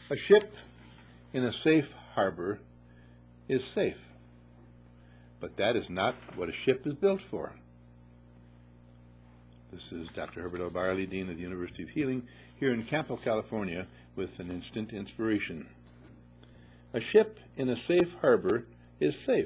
A ship in a safe harbor is safe, but that is not what a ship is built for. This is Dr. Herbert L. Barley, Dean of the University of Healing, here in Campo, California, with an instant inspiration. A ship in a safe harbor is safe,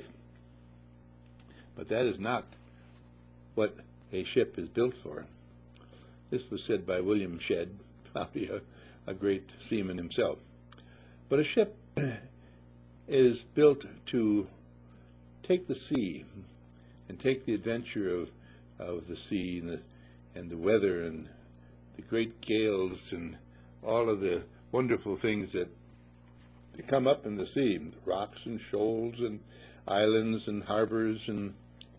but that is not what a ship is built for. This was said by William Shedd, probably a great seaman himself. But a ship is built to take the sea and take the adventure of the sea and the weather and the great gales and all of the wonderful things that come up in the sea, rocks and shoals and islands and harbors and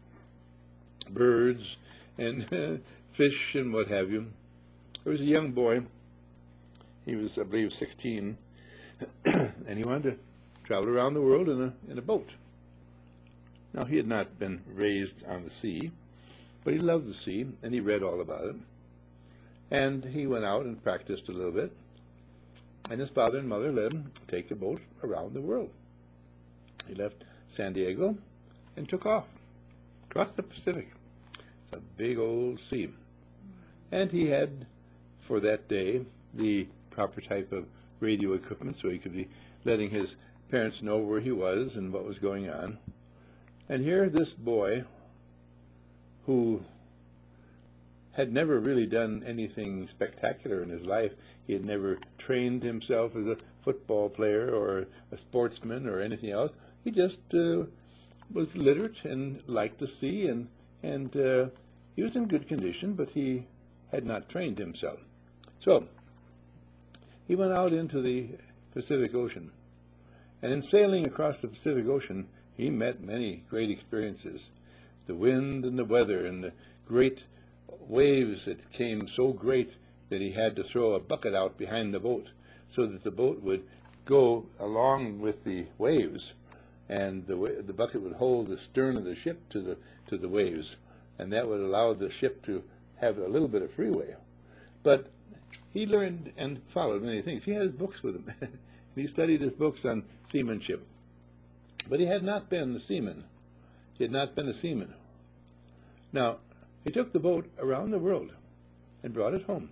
birds and fish and what have you. There was a young boy, he was, I believe, 16, and he wanted to travel around the world in a boat. Now, he had not been raised on the sea, but he loved the sea, and he read all about it. And he went out and practiced a little bit, and his father and mother let him take a boat around the world. He left San Diego and took off across the Pacific. It's a big old sea. And he had, for that day, the proper type of radio equipment, so he could be letting his parents know where he was and what was going on. And here this boy, who had never really done anything spectacular in his life, he had never trained himself as a football player or a sportsman or anything else. He just was literate and liked the sea, and he was in good condition, but he had not trained himself. So he went out into the Pacific Ocean, and in sailing across the Pacific Ocean, he met many great experiences. The wind and the weather and the great waves that came so great that he had to throw a bucket out behind the boat so that the boat would go along with the waves, and the bucket would hold the stern of the ship to the waves, and that would allow the ship to have a little bit of freeway. But he learned and followed many things. He has books with him. He studied his books on seamanship. But he had not been a seaman. He had not been a seaman. Now, he took the boat around the world and brought it home.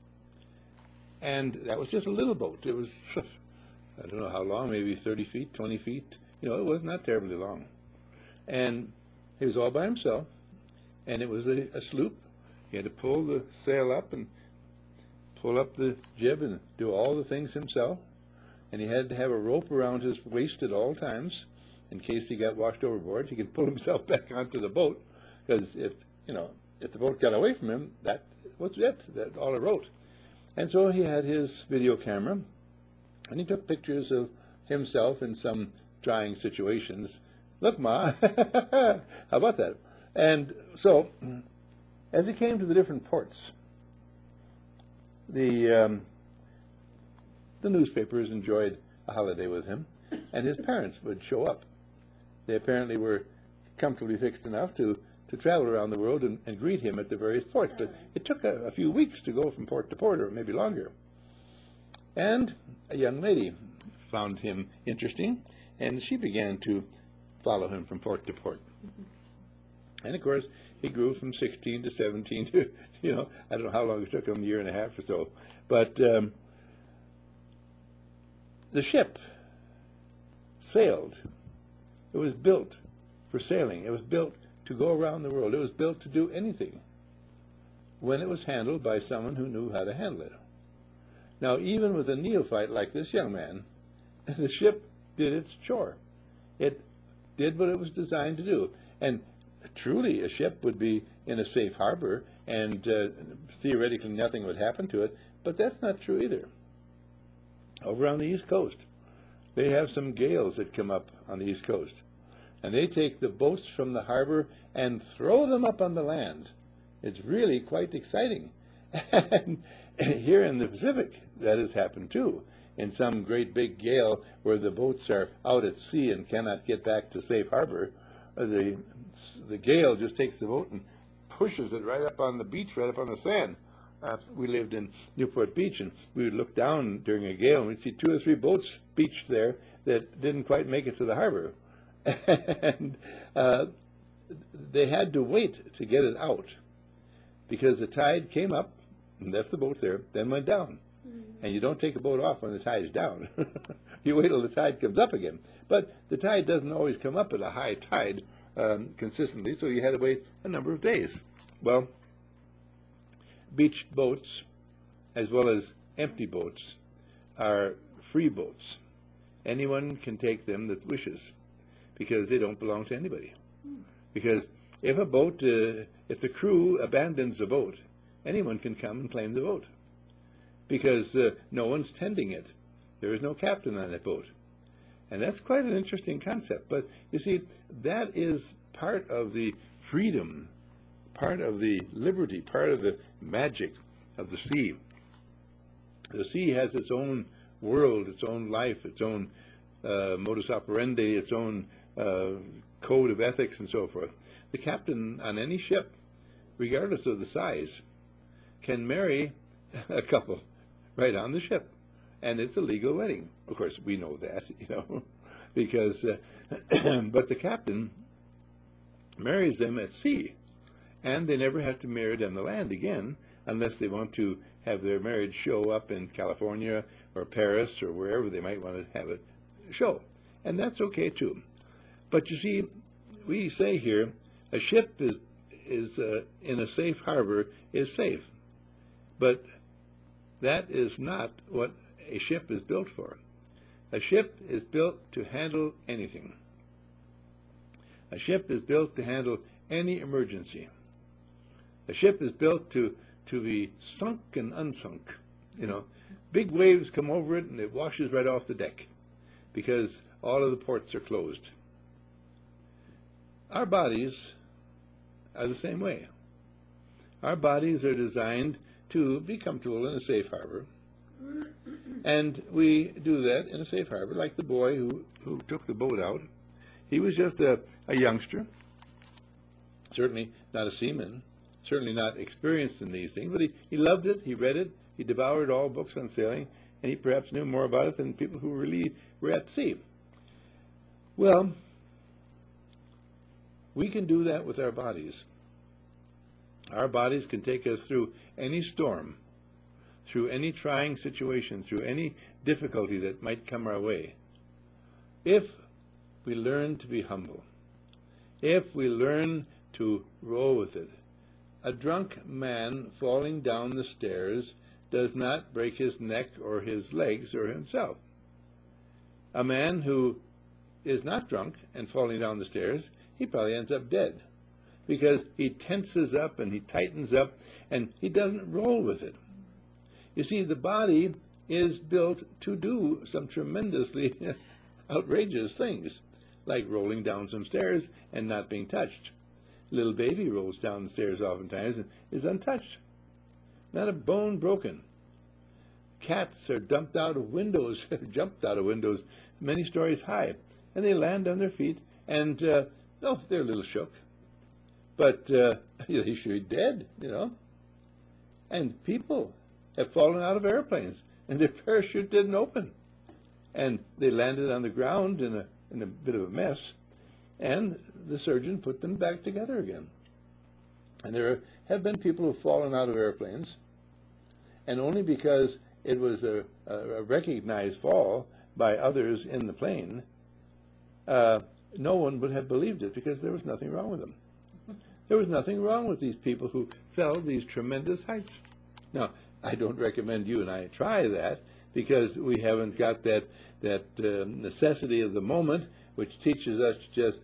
And that was just a little boat. It was, I don't know how long, maybe 30 feet, 20 feet. You know, it was not terribly long. And he was all by himself, and it was a sloop. He had to pull the sail up and pull up the jib and do all the things himself. And he had to have a rope around his waist at all times in case he got washed overboard. He could pull himself back onto the boat, because if the boat got away from him, that was it. That's all it wrote. And so he had his video camera, and he took pictures of himself in some trying situations. Look, Ma, how about that? And so, as he came to the different ports, the newspapers enjoyed a holiday with him, and his parents would show up. They apparently were comfortably fixed enough to travel around the world and greet him at the various ports, but it took a few weeks to go from port to port, or maybe longer. And a young lady found him interesting, and she began to follow him from port to port. And of course, he grew from 16 to 17 to, I don't know how long it took him, a year and a half or so. But the ship sailed. It was built for sailing. It was built to go around the world. It was built to do anything when it was handled by someone who knew how to handle it. Now, even with a neophyte like this young man, the ship did its chore. It did what it was designed to do. And truly, a ship would be in a safe harbor, and theoretically nothing would happen to it, but that's not true either. Over on the East Coast, they have some gales that come up on the East Coast, and they take the boats from the harbor and throw them up on the land. It's really quite exciting. And here in the Pacific, that has happened too. In some great big gale where the boats are out at sea and cannot get back to safe harbor, the gale just takes the boat and pushes it right up on the beach, right up on the sand. we lived in Newport Beach, and we would look down during a gale, and we'd see 2 or 3 boats beached there that didn't quite make it to the harbor. And they had to wait to get it out because the tide came up and left the boat there, then went down. And you don't take a boat off when the tide is down. You wait till the tide comes up again. But the tide doesn't always come up at a high tide consistently, so you had to wait a number of days. Well, beach boats, as well as empty boats, are free boats. Anyone can take them that wishes, because they don't belong to anybody. Because if a boat, if the crew abandons the boat, anyone can come and claim the boat, because no one's tending it. There is no captain on that boat. And that's quite an interesting concept. But you see, that is part of the freedom, part of the liberty, part of the magic of the sea. The sea has its own world, its own life, its own modus operandi, its own code of ethics and so forth. The captain on any ship, regardless of the size, can marry a couple right on the ship, and it's a legal wedding. Of course, we know that, because but the captain marries them at sea, and they never have to marry it on the land again unless they want to have their marriage show up in California or Paris or wherever they might want to have it show. And that's okay too. But you see, we say here, a ship is in a safe harbor is safe. But that is not what a ship is built for. A ship is built to handle anything. A ship is built to handle any emergency. A ship is built to be sunk and unsunk. Big waves come over it and it washes right off the deck because all of the ports are closed. Our bodies are the same way. Our bodies are designed to be comfortable in a safe harbor. And we do that in a safe harbor, like the boy who took the boat out. He was just a youngster, certainly not a seaman, certainly not experienced in these things, but he loved it, he read it, he devoured all books on sailing, and he perhaps knew more about it than people who really were at sea. Well, we can do that with our bodies. Our bodies can take us through any storm, through any trying situation, through any difficulty that might come our way, if we learn to be humble, if we learn to roll with it. A drunk man falling down the stairs does not break his neck or his legs or himself. A man who is not drunk and falling down the stairs, he probably ends up dead, because he tenses up and he tightens up and he doesn't roll with it. You see, the body is built to do some tremendously outrageous things, like rolling down some stairs and not being touched. Little baby rolls down the stairs oftentimes and is untouched. Not a bone broken. Cats are dumped out of windows, jumped out of windows many stories high, and they land on their feet, and they're a little shook. But they should be dead, And people have fallen out of airplanes, and their parachute didn't open. And they landed on the ground in a bit of a mess, and the surgeon put them back together again. And there have been people who have fallen out of airplanes, and only because it was a recognized fall by others in the plane, no one would have believed it, because there was nothing wrong with them. There was nothing wrong with these people who fell these tremendous heights. Now, I don't recommend you and I try that, because we haven't got that necessity of the moment, which teaches us to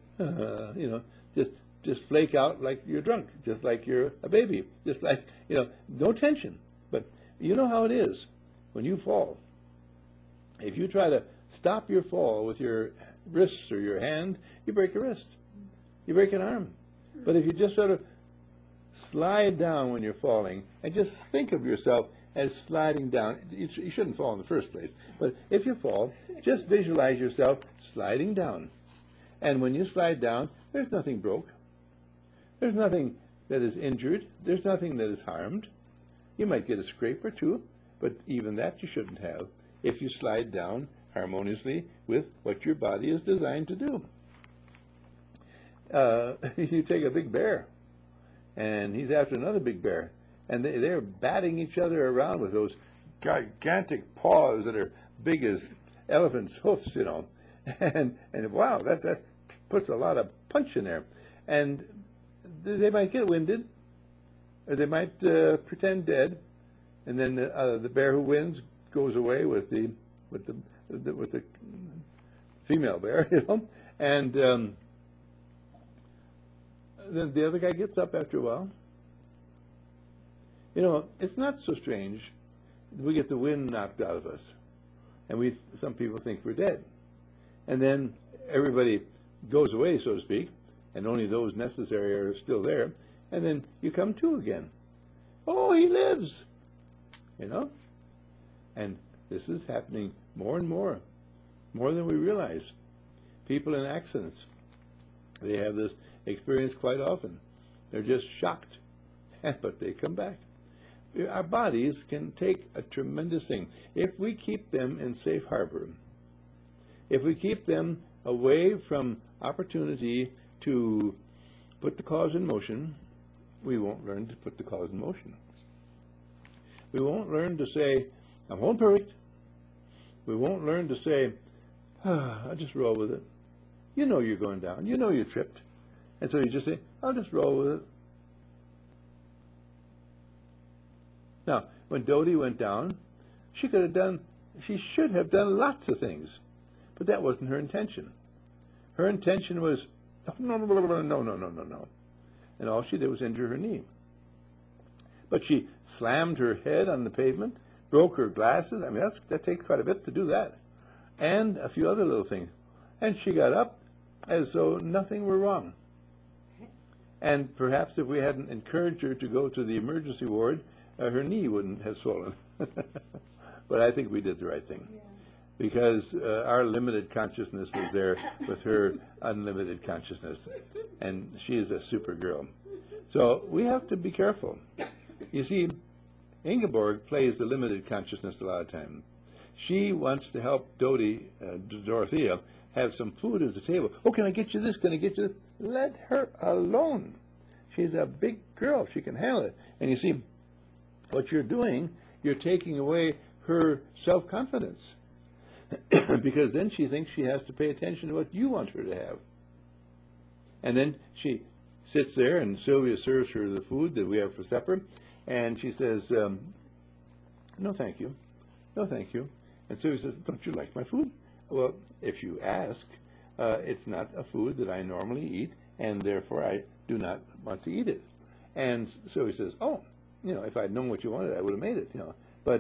just flake out like you're drunk, just like you're a baby, just like, no tension. But you know how it is when you fall. If you try to stop your fall with your wrists or your hand, you break a wrist, you break an arm. But if you just sort of slide down when you're falling, and just think of yourself as sliding down. You shouldn't fall in the first place, but if you fall, just visualize yourself sliding down. And when you slide down, there's nothing broke. There's nothing that is injured. There's nothing that is harmed. You might get a scrape or two, but even that you shouldn't have if you slide down harmoniously with what your body is designed to do. You take a big bear, and he's after another big bear, and they're batting each other around with those gigantic paws that are big as elephants' hoofs, you know. And wow, that puts a lot of punch in there. And they might get winded, or they might pretend dead, and then the bear who wins goes away with the female bear, you know. And then the other guy gets up after a while. You know, it's not so strange. We get the wind knocked out of us, and some people think we're dead. And then everybody goes away, so to speak, and only those necessary are still there, and then you come to again. Oh, he lives, you know? And this is happening more and more than we realize. People in accidents, they have this experience quite often. They're just shocked, but they come back. Our bodies can take a tremendous thing. If we keep them in safe harbor, if we keep them away from opportunity to put the cause in motion, we won't learn to put the cause in motion. We won't learn to say, I'm home perfect. We won't learn to say, I'll just roll with it. You know you're going down. You know you tripped. And so you just say, I'll just roll with it. Now, when Dodie went down, she should have done lots of things, but that wasn't her intention. Her intention was, no. And all she did was injure her knee. But she slammed her head on the pavement, broke her glasses. I mean, that takes quite a bit to do that. And a few other little things. And she got up as though nothing were wrong. And perhaps if we hadn't encouraged her to go to the emergency ward, her knee wouldn't have swollen. But I think we did the right thing. Yeah. Because our limited consciousness was there with her unlimited consciousness. And she is a super girl. So we have to be careful. You see, Ingeborg plays the limited consciousness a lot of time. She wants to help Dorothea, have some food at the table. Oh, can I get you this? Can I get you this? Let her alone. She's a big girl. She can handle it. And you see, what you're doing, you're taking away her self-confidence. Because then she thinks she has to pay attention to what you want her to have. And then she sits there, and Sylvia serves her the food that we have for supper, and she says, no, thank you. No, thank you. And Sylvia says, don't you like my food? Well, if you ask, it's not a food that I normally eat, and therefore I do not want to eat it. And Sylvia says, oh, you know, if I'd known what you wanted, I would have made it, you know.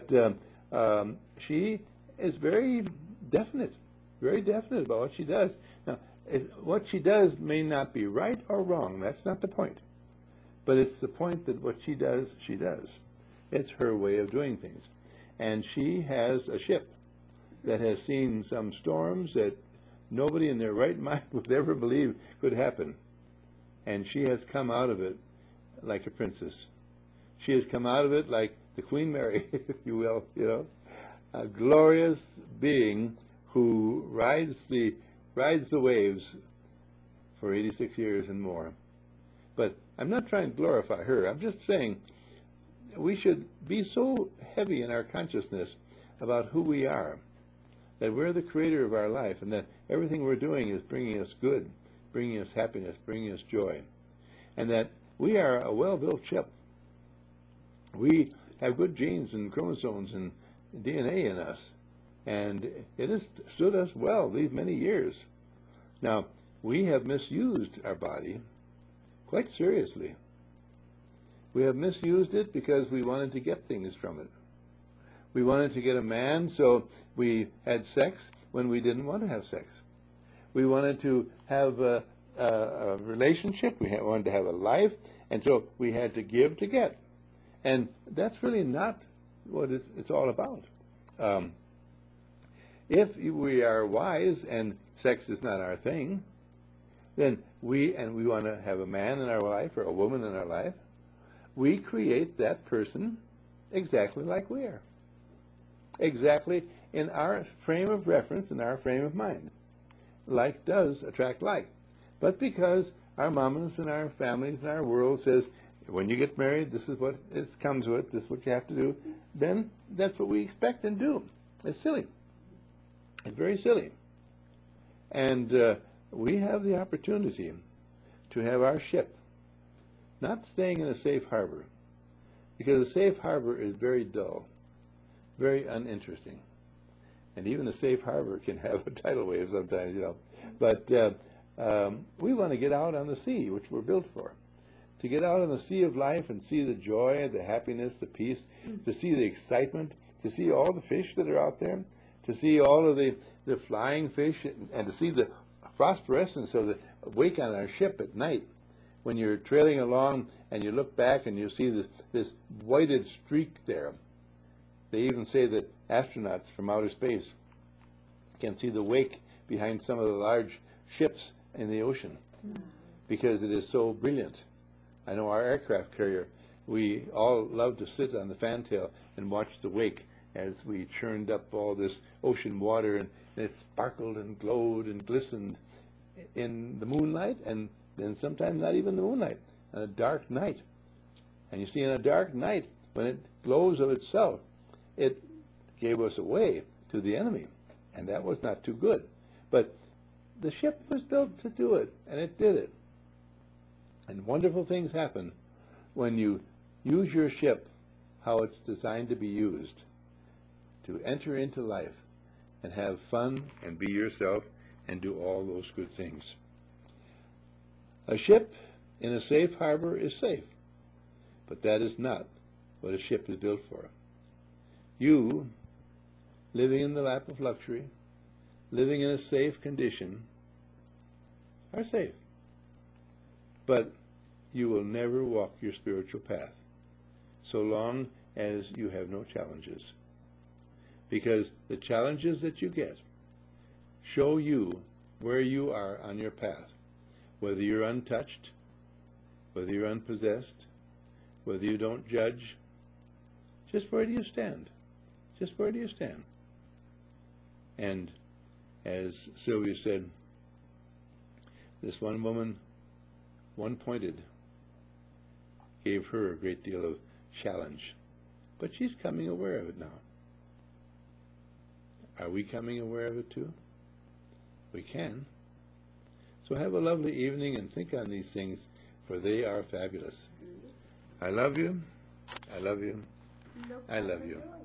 But she is very definite about what she does. Now, what she does may not be right or wrong. That's not the point. But it's the point that what she does, she does. It's her way of doing things. And she has a ship that has seen some storms that nobody in their right mind would ever believe could happen. And she has come out of it like a princess. She has come out of it like the Queen Mary, if you will, you know, a glorious being who rides the waves for 86 years and more. But I'm not trying to glorify her. I'm just saying we should be so heavy in our consciousness about who we are, that we're the creator of our life, and that everything we're doing is bringing us good, bringing us happiness, bringing us joy, and that we are a well-built ship. We have good genes and chromosomes and DNA in us, and it has stood us well these many years. Now, we have misused our body quite seriously. We have misused it because we wanted to get things from it. We wanted to get a man, so we had sex when we didn't want to have sex. We wanted to have a relationship. We wanted to have a life, and so we had to give to get. And that's really not what it's all about. If we are wise and sex is not our thing, then we want to have a man in our life or a woman in our life, we create that person exactly like we are. Exactly in our frame of reference, in our frame of mind. Like does attract like. But because our mamas and our families and our world says, when you get married, this is what it comes with, this is what you have to do, then that's what we expect and do. It's silly. It's very silly. And we have the opportunity to have our ship not staying in a safe harbor, because a safe harbor is very dull, very uninteresting. And even a safe harbor can have a tidal wave sometimes, you know. But we want to get out on the sea, which we're built for. To get out on the sea of life and see the joy, the happiness, the peace, to see the excitement, to see all the fish that are out there, to see all of the flying fish, and to see the phosphorescence of the wake on our ship at night. When you're trailing along and you look back and you see this whited streak there. They even say that astronauts from outer space can see the wake behind some of the large ships in the ocean because it is so brilliant. I know our aircraft carrier, we all love to sit on the fantail and watch the wake as we churned up all this ocean water, and it sparkled and glowed and glistened in the moonlight, and then sometimes not even the moonlight, on a dark night. And you see, in a dark night, when it glows of itself, it gave us away to the enemy, and that was not too good. But the ship was built to do it, and it did it. And wonderful things happen when you use your ship how it's designed to be used, to enter into life and have fun and be yourself and do all those good things. A ship in a safe harbor is safe, but that is not what a ship is built for. You, living in the lap of luxury, living in a safe condition, are safe. But you will never walk your spiritual path so long as you have no challenges. Because the challenges that you get show you where you are on your path, whether you're untouched, whether you're unpossessed, whether you don't judge. Just where do you stand? Just where do you stand? And as Sylvia said, this one woman, one-pointed, gave her a great deal of challenge. But she's coming aware of it now. Are we coming aware of it too? We can. So have a lovely evening and think on these things, for they are fabulous. I love you. I love you. I love you.